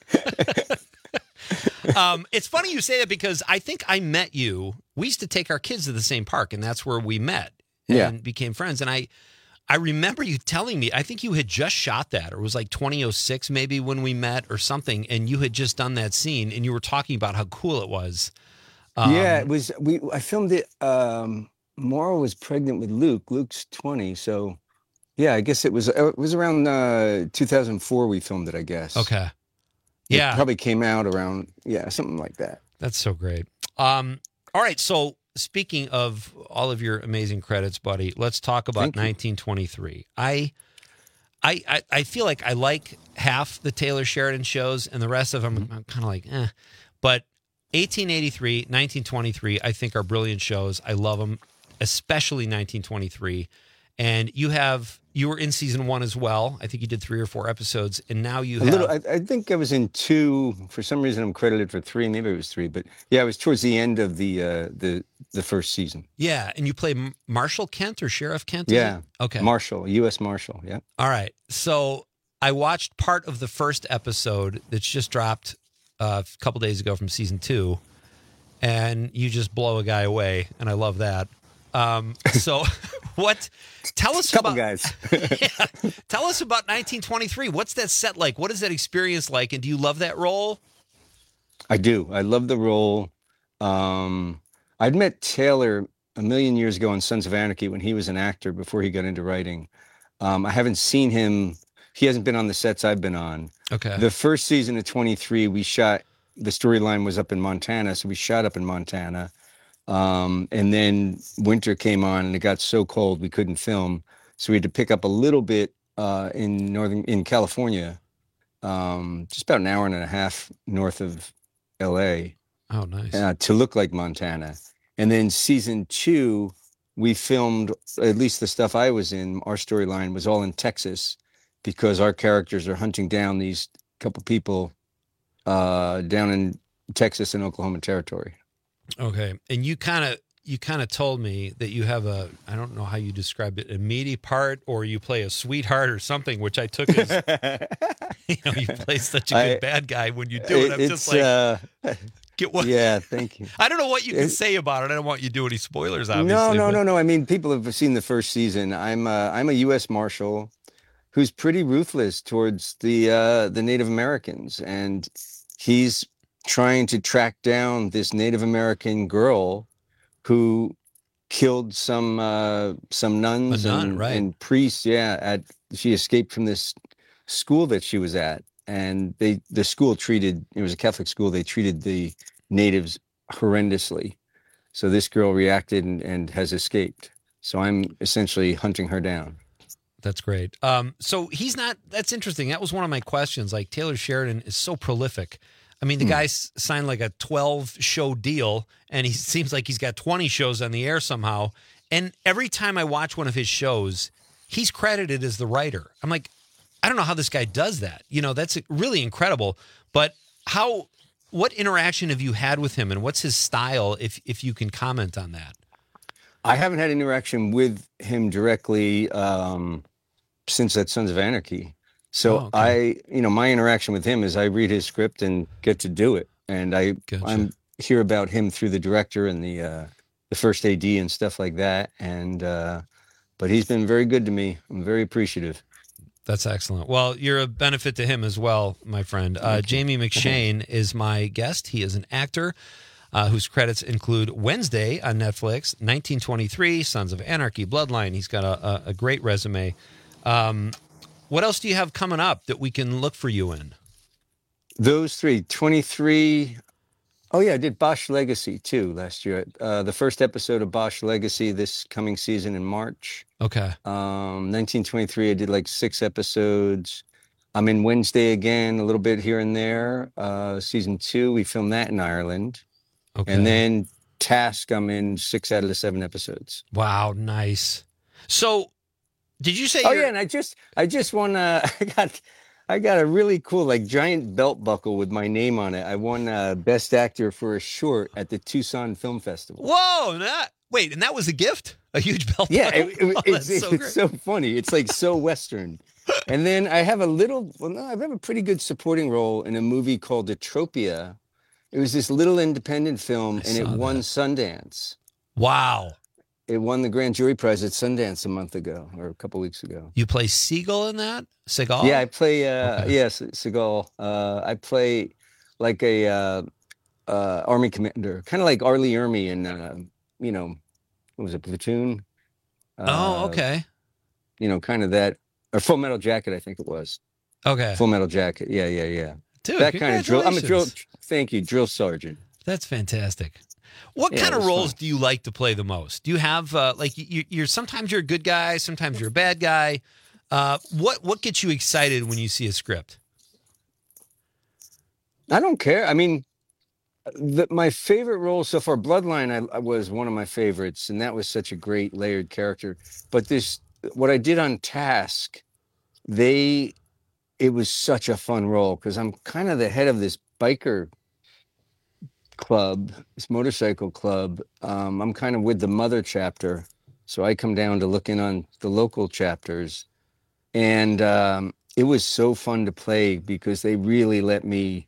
It's funny you say that because I think I met you. We used to take our kids to the same park, and that's where we met and became friends. And I remember you telling me, I think you had just shot that, or it was like 2006 maybe when we met or something, and you had just done that scene, and you were talking about how cool it was. It was. I filmed it. Maura was pregnant with Luke. Luke's 20, so yeah, I guess it was around 2004 we filmed it, I guess. Okay. It probably came out around, something like that. That's so great. All right, so speaking of all of your amazing credits, buddy, let's talk about 1923. I feel like I like half the Taylor Sheridan shows, and the rest of them I'm kind of like, eh. But 1883, 1923, I think are brilliant shows. I love them, especially 1923. And you were in season 1 as well. I think you did 3 or 4 episodes, and now you have... I think I was in 2. For some reason, I'm credited for 3. Maybe it was 3, but yeah, I was towards the end of the first season. Yeah, and you play Marshall Kent or Sheriff Kent? Yeah. Okay. Marshall, U.S. Marshal. Yeah. All right. So I watched part of the first episode that's just dropped a couple days ago from season 2, and you just blow a guy away, and I love that. So tell us about guys. Tell us about 1923. What's that set like? What is that experience like? And do you love that role? I do. I love the role. I'd met Taylor a million years ago on Sons of Anarchy when he was an actor before he got into writing. I haven't seen him. He hasn't been on the sets I've been on. Okay. The first season of 23, we shot, the storyline was up in Montana. So we shot up in Montana. And then winter came on and it got so cold we couldn't film. So we had to pick up a little bit in California, just about an hour and a half north of LA. Oh, nice. To look like Montana. And then season 2, we filmed, at least the stuff I was in, our storyline was all in Texas because our characters are hunting down these couple people down in Texas and Oklahoma Territory. Okay. And you kind of told me that you have I don't know how you described it, a meaty part, or you play a sweetheart or something, which I took as, you play such a good bad guy when you do it. I'm just like, get what? Yeah, thank you. I don't know what you can say about it. I don't want you to do any spoilers, obviously. No. I mean, people have seen the first season. I'm a U.S. Marshal who's pretty ruthless towards the Native Americans, and he's trying to track down this Native American girl who killed some nuns and priests. Yeah, she escaped from this school that she was at, and the school it was a Catholic school. They treated the natives horrendously. So this girl reacted and has escaped. So I'm essentially hunting her down. That's great. So that's interesting. That was one of my questions. Like, Taylor Sheridan is so prolific. I mean, the guy signed like a 12-show deal, and he seems like he's got 20 shows on the air somehow. And every time I watch one of his shows, he's credited as the writer. I'm like, I don't know how this guy does that. That's really incredible. But what interaction have you had with him, and what's his style, if you can comment on that? I haven't had interaction with him directly since that Sons of Anarchy. So my interaction with him is I read his script and get to do it. And I hear about him through the director and the first AD and stuff like that. And, but he's been very good to me. I'm very appreciative. That's excellent. Well, you're a benefit to him as well, my friend. Jamie McShane is my guest. He is an actor whose credits include Wednesday on Netflix, 1923, Sons of Anarchy, Bloodline. He's got a great resume. What else do you have coming up that we can look for you in? Those 3, 23. Oh, yeah, I did Bosch Legacy, too, last year. The first episode of Bosch Legacy this coming season in March. Okay. 1923, I did like 6 episodes. I'm in Wednesday again, a little bit here and there. Season 2, we filmed that in Ireland. Okay. And then Task, I'm in 6 out of the 7 episodes. Wow, nice. So, did you say? Oh yeah, and I just won. I got a really cool like giant belt buckle with my name on it. I won Best Actor for a short at the Tucson Film Festival. Whoa! Wait, and that was a gift? A huge belt buckle? Yeah, it's so funny. It's like so Western. And then I have I have a pretty good supporting role in a movie called Atropia. It was this little independent film, and it won Sundance. Wow. It won the Grand Jury Prize at Sundance a month ago, or a couple weeks ago. You play Seagal in that? Seagal? Yeah, I play, Seagal. I play like a Army commander, kind of like R. Lee Ermey in, what was it, Platoon? Oh, okay. Kind of that, or Full Metal Jacket, I think it was. Okay. Full Metal Jacket, yeah. Dude, that kind of drill. I'm a drill. Thank you, drill sergeant. That's fantastic. What kind of roles do you like to play the most? Do you have you're sometimes you're a good guy, sometimes you're a bad guy. What gets you excited when you see a script? I don't care. I mean, my favorite role so far, Bloodline, I was one of my favorites, and that was such a great layered character. But what I did on Task, it was such a fun role because I'm kind of the head of this biker club, this motorcycle club. I'm kind of with the mother chapter, so I come down to look in on the local chapters, and it was so fun to play because they really let me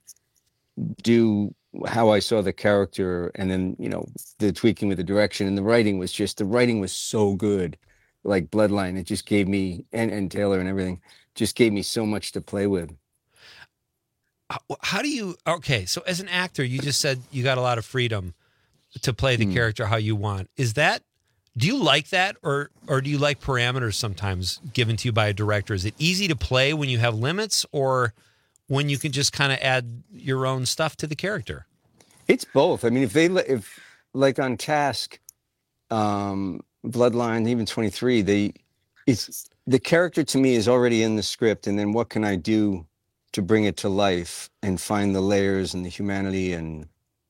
do how I saw the character, and then the tweaking with the direction, and the writing was so good. Like Bloodline, it just gave me and Taylor and everything just gave me so much to play with. How do you, so as an actor, you just said you got a lot of freedom to play the character how you want. Do you like that, or do you like parameters sometimes given to you by a director? Is it easy to play when you have limits, or when you can just kind of add your own stuff to the character? It's both. I mean, if like on Task, Bloodline, even 23, the character to me is already in the script, and then what can I do to bring it to life and find the layers and the humanity and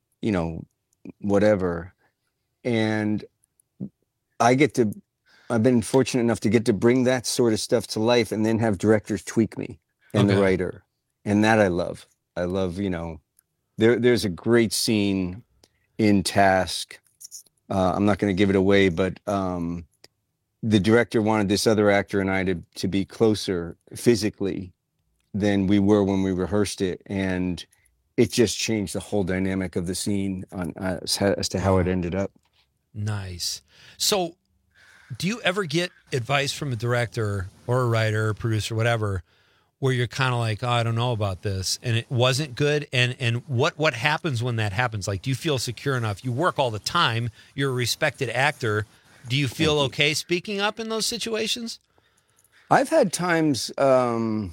whatever. And I've been fortunate enough to get to bring that sort of stuff to life, and then have directors tweak me and the writer, and that I love. There's a great scene in Task. I'm not going to give it away, but the director wanted this other actor and I to be closer physically than we were when we rehearsed it, and it just changed the whole dynamic of the scene as to how it ended up. Nice. So, do you ever get advice from a director or a writer, or producer, whatever, where you're kind of like, oh, I don't know about this, and it wasn't good? And what happens when that happens? Like, do you feel secure enough? You work all the time. You're a respected actor. Do you feel okay speaking up in those situations? I've had times, where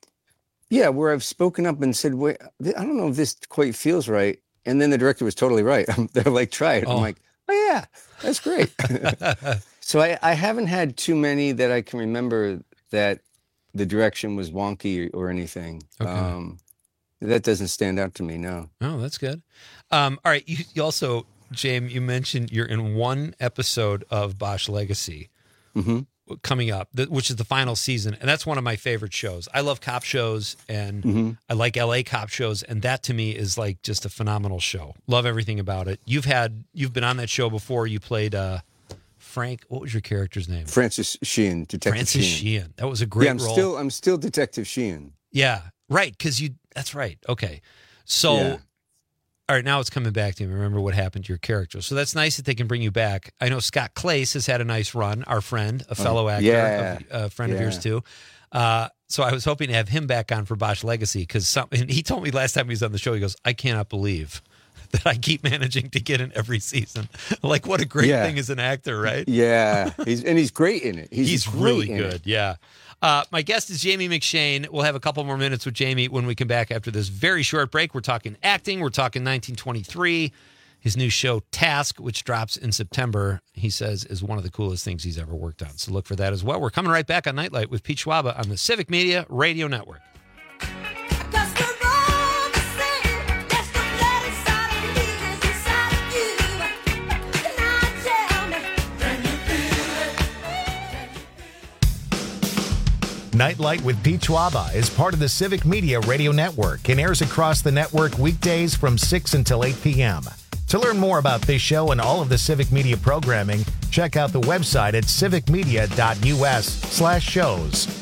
I've spoken up and said, wait, I don't know if this quite feels right. And then the director was totally right. They're like, try it. I'm like, oh yeah, that's great. So I haven't had too many that I can remember that the direction was wonky or anything. Okay. That doesn't stand out to me, no. Oh, that's good. All right, you also, James, you mentioned you're in one episode of Bosch Legacy coming up, which is the final season, and that's one of my favorite shows. I love cop shows, and I like LA cop shows, and that to me is like just a phenomenal show. Love everything about it. You've been on that show before. You played Frank. What was your character's name? Francis Sheehan, Detective Francis Sheehan. That was a great role. I'm still Detective Sheehan. Yeah, right. That's right. Okay, so. All right, now it's coming back to me. Remember what happened to your character. So that's nice that they can bring you back. I know Scott Clace has had a nice run, our friend, a fellow actor, a friend of yours too. So I was hoping to have him back on for Bosch Legacy, because he told me last time he was on the show, he goes, I cannot believe that I keep managing to get in every season. Like, what a great thing as an actor, right? Yeah, he's great in it. He's really good, yeah. My guest is Jamie McShane. We'll have a couple more minutes with Jamie when we come back after this very short break. We're talking acting. We're talking 1923. His new show, Task, which drops in September, he says is one of the coolest things he's ever worked on. So look for that as well. We're coming right back on Nightlight with Pete Schwaba on the Civic Media Radio Network. Nightlight with Pete Schwaba is part of the Civic Media Radio Network and airs across the network weekdays from 6 until 8 p.m. To learn more about this show and all of the Civic Media programming, check out the website at civicmedia.us/shows.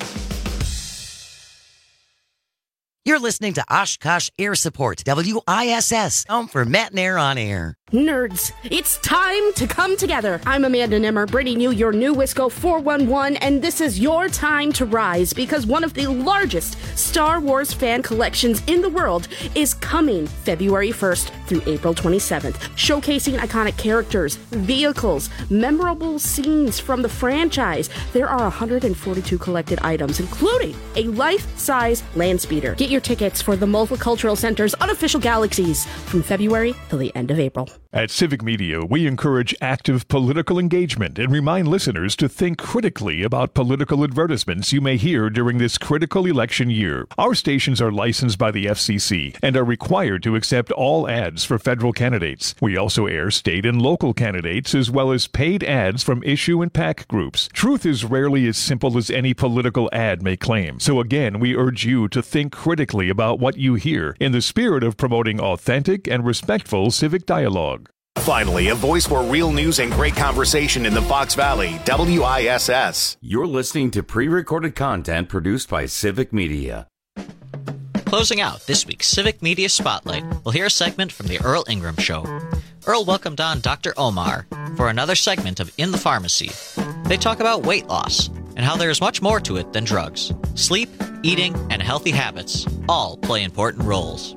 You're listening to Oshkosh Air Support, WISS, home for Matt and Air on Air. Nerds, it's time to come together. I'm Amanda Nimmer, bringing you your new Wisco 411, and this is your time to rise because one of the largest Star Wars fan collections in the world is coming February 1st through April 27th, showcasing iconic characters, vehicles, memorable scenes from the franchise. There are 142 collected items, including a life-size land speeder. Get your tickets for the Multicultural Center's unofficial galaxies from February till the end of April. At Civic Media, we encourage active political engagement and remind listeners to think critically about political advertisements you may hear during this critical election year. Our stations are licensed by the FCC and are required to accept all ads for federal candidates. We also air state and local candidates as well as paid ads from issue and PAC groups. Truth is rarely as simple as any political ad may claim. So again, we urge you to think critically about what you hear in the spirit of promoting authentic and respectful civic dialogue. Finally, a voice for real news and great conversation in the Fox Valley, WISS. You're listening to pre-recorded content produced by Civic Media. Closing out this week's Civic Media Spotlight, we'll hear a segment from the Earl Ingram Show. Earl welcomed on Dr. Omar for another segment of In the Pharmacy. They talk about weight loss and how there is much more to it than drugs. Sleep, eating, and healthy habits all play important roles.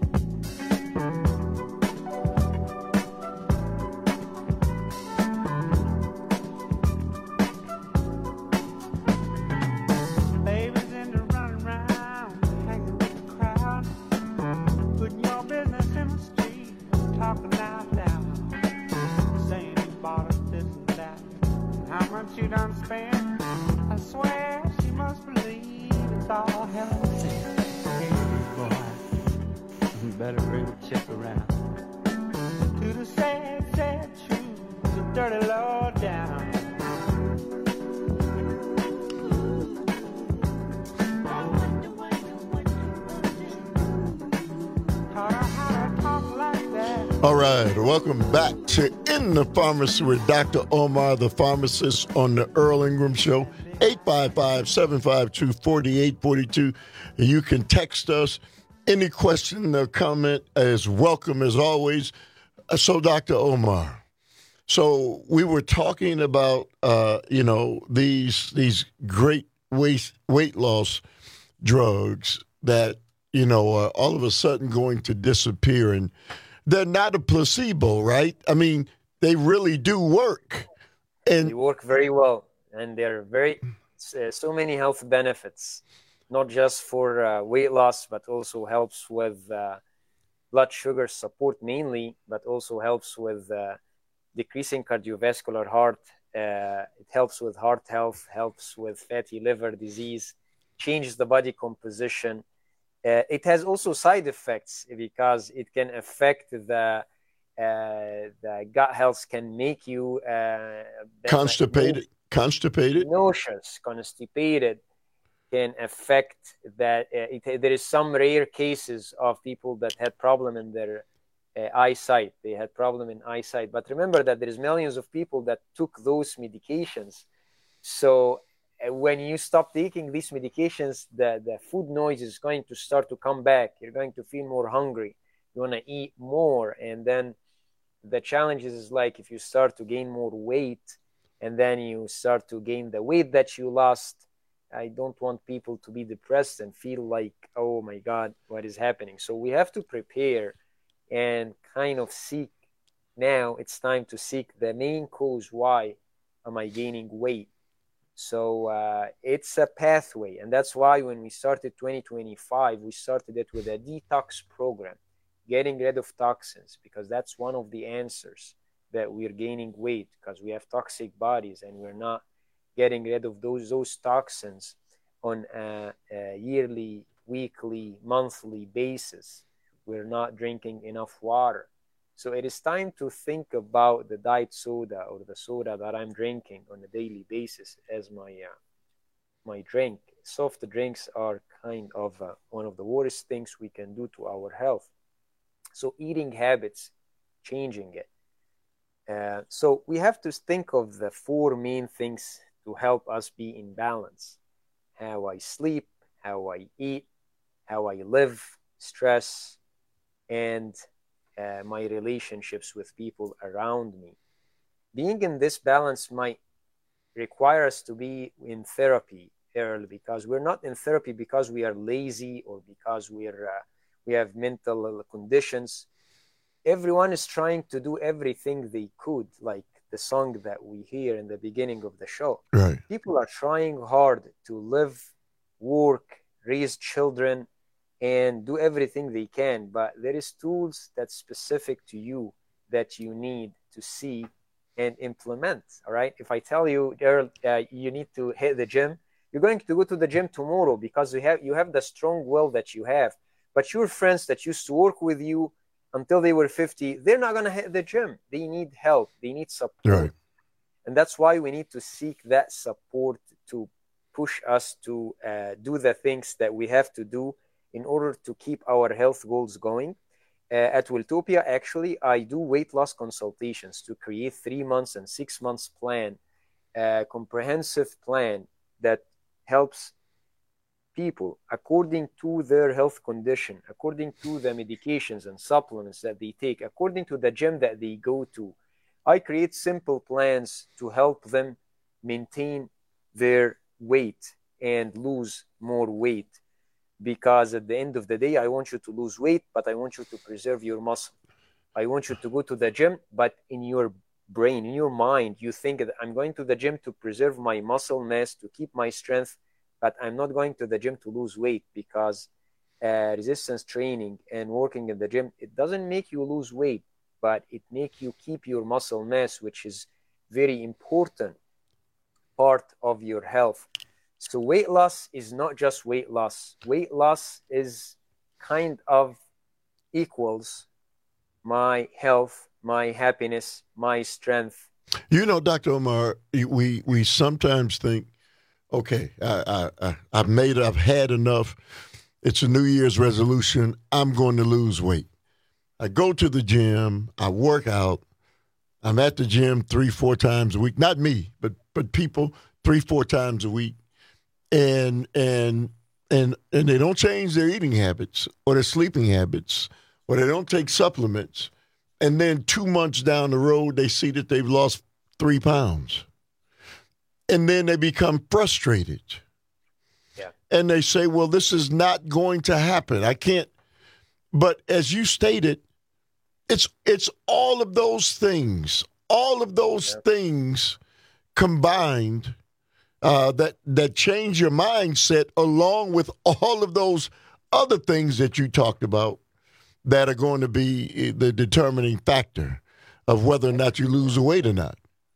You done spent, I swear she must believe it's all healthy. Hey, boy, you better bring a chick around. To the sad, sad truth, the dirty low down. All right, welcome back to In the Pharmacy with Dr. Omar, the pharmacist, on the Earl Ingram Show, 855-752-4842. And you can text us. Any question or comment is welcome as always. So, Dr. Omar, so we were talking about, these great weight loss drugs that, are all of a sudden going to disappear, and they're not a placebo, right? I mean, they really do work. And they work very well, and they're so many health benefits, not just for weight loss, but also helps with blood sugar support mainly, but also helps with decreasing cardiovascular heart. It helps with heart health, helps with fatty liver disease, changes the body composition. It has also side effects because it can affect the gut health, can make you constipated, nauseous, constipated, can affect that. There is some rare cases of people that had problem in their eyesight. They had problem in eyesight, but remember that there is millions of people that took those medications. So when you stop taking these medications, the food noise is going to start to come back. You're going to feel more hungry. You want to eat more. And then the challenge is like if you start to gain more weight and then you start to gain the weight that you lost, I don't want people to be depressed and feel like, oh my God, what is happening? So we have to prepare and kind of seek. Now it's time to seek the main cause. Why am I gaining weight? So it's a pathway, and that's why when we started 2025, we started it with a detox program, getting rid of toxins, because that's one of the answers that we're gaining weight, because we have toxic bodies and we're not getting rid of those toxins on a yearly, weekly, monthly basis. We're not drinking enough water. So it is time to think about the diet soda or the soda that I'm drinking on a daily basis as my drink. soft drinks are kind of one of the worst things we can do to our health. So eating habits, changing it. So we have to think of the 4 main things to help us be in balance. How I sleep, how I eat, how I live, stress, and my relationships with people around me. Being in this balance might require us to be in therapy early, because we're not in therapy because we are lazy or because we have mental conditions. Everyone is trying to do everything they could, like the song that we hear in the beginning of the show. Right. People are trying hard to live, work, raise children, and do everything they can, but there is tools that's specific to you that you need to see and implement. All right. If I tell you, Earl, you need to hit the gym, you're going to go to the gym tomorrow because you have the strong will that you have. But your friends that used to work with you until they were 50, they're not going to hit the gym. They need help. They need support. Right. And that's why we need to seek that support to push us to do the things that we have to do in order to keep our health goals going. At Wiltopia, actually, I do weight loss consultations to create 3 months and 6 months plan, a comprehensive plan that helps people according to their health condition, according to the medications and supplements that they take, according to the gym that they go to. I create simple plans to help them maintain their weight and lose more weight. Because at the end of the day, I want you to lose weight, but I want you to preserve your muscle. I want you to go to the gym, but in your brain, in your mind, you think that I'm going to the gym to preserve my muscle mass, to keep my strength, but I'm not going to the gym to lose weight, because resistance training and working in the gym, it doesn't make you lose weight, but it makes you keep your muscle mass, which is very important part of your health. So weight loss is not just weight loss. Weight loss is kind of equals my health, my happiness, my strength. You know, Dr. Omar, we sometimes think, okay, I've had enough. It's a New Year's resolution. I'm going to lose weight. I go to the gym. I work out. I'm at the gym 3-4 times a week. Not me, but people 3-4 times a week. And they don't change their eating habits or their sleeping habits, or they don't take supplements. And then 2 months down the road, they see that they've lost 3 pounds. And then they become frustrated. Yeah. And they say, well, this is not going to happen. I can't. But as you stated, it's all of those things, things combined that change your mindset, along with all of those other things that you talked about that are going to be the determining factor of whether or not you lose the weight or not.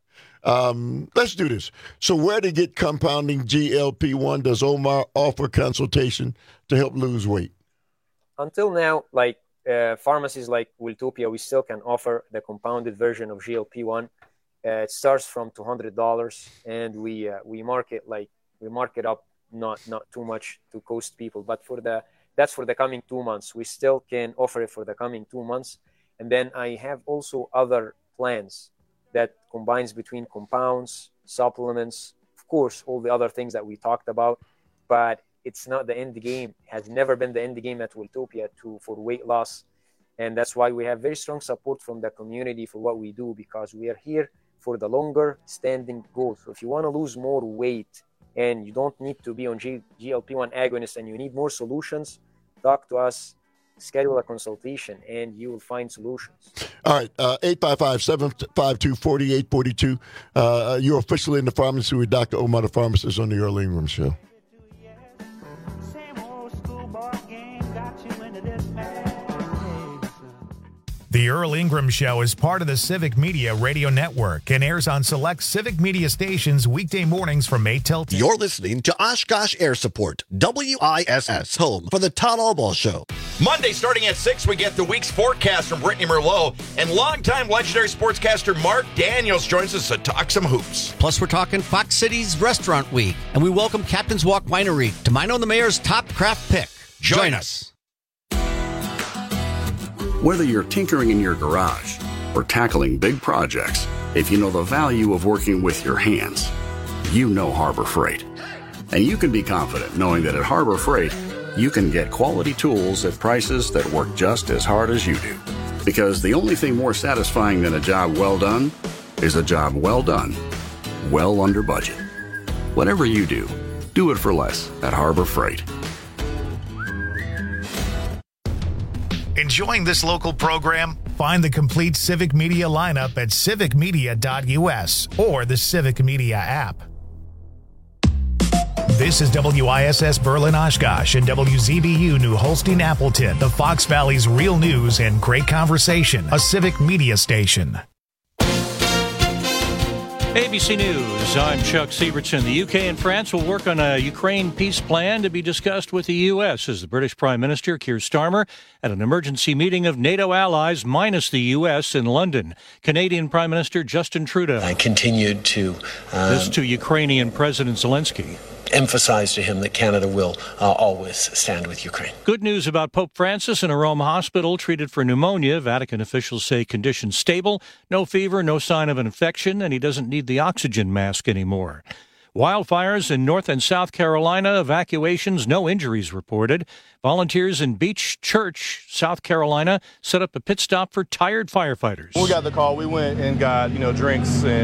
Let's do this. So where to get compounding GLP-1? Does Omar offer consultation to help lose weight? Until now, like pharmacies like Wiltopia, we still can offer the compounded version of GLP-1. It starts from $200, and we market up not too much to cost people, but that's for the coming 2 months. We still can offer it for the coming 2 months, and then I have also other plans that combines between compounds, supplements, of course, all the other things that we talked about, but it's not the end game. It has never been the end game at Wiltopia for weight loss, and that's why we have very strong support from the community for what we do, because we are here for the longer standing goals. So if you want to lose more weight and you don't need to be on GLP-1 agonist and you need more solutions, talk to us, schedule a consultation, and you will find solutions. All right, 855-752-4842. You're officially in the pharmacy with Dr. Omar, the pharmacist, on the Earl Ingram Show. The Earl Ingram Show is part of the Civic Media Radio Network and airs on select Civic Media stations weekday mornings from 8 till 10. You're listening to Oshkosh Air Support, WISS, home for the Todd Albaugh Show. Monday, starting at 6, we get the week's forecast from Brittany Merlot, and longtime legendary sportscaster Mark Daniels joins us to talk some hoops. Plus, we're talking Fox Cities Restaurant Week, and we welcome Captain's Walk Winery to Mino the Mayor's top craft pick. Join us. Whether you're tinkering in your garage or tackling big projects, if you know the value of working with your hands, you know Harbor Freight. And you can be confident knowing that at Harbor Freight, you can get quality tools at prices that work just as hard as you do. Because the only thing more satisfying than a job well done is a job well done, well under budget. Whatever you do, do it for less at Harbor Freight. Enjoying this local program? Find the complete Civic Media lineup at civicmedia.us or the Civic Media app. This is WISS Berlin Oshkosh and WZBU New Holstein Appleton, the Fox Valley's real news and great conversation, a Civic Media station. ABC News, I'm Chuck Sievertson. The UK and France will work on a Ukraine peace plan to be discussed with the U.S. as the British Prime Minister, Keir Starmer, at an emergency meeting of NATO allies minus the U.S. in London. Canadian Prime Minister Justin Trudeau. I continued to... this to Ukrainian President Zelensky. Emphasize to him that Canada will always stand with Ukraine. Good news about Pope Francis in a Rome hospital treated for pneumonia. Vatican officials say condition stable, no fever, no sign of an infection, and he doesn't need the oxygen mask anymore. Wildfires in North and South Carolina, evacuations, no injuries reported. Volunteers in Beach Church, South Carolina, set up a pit stop for tired firefighters. When we got the call, we went and got, drinks and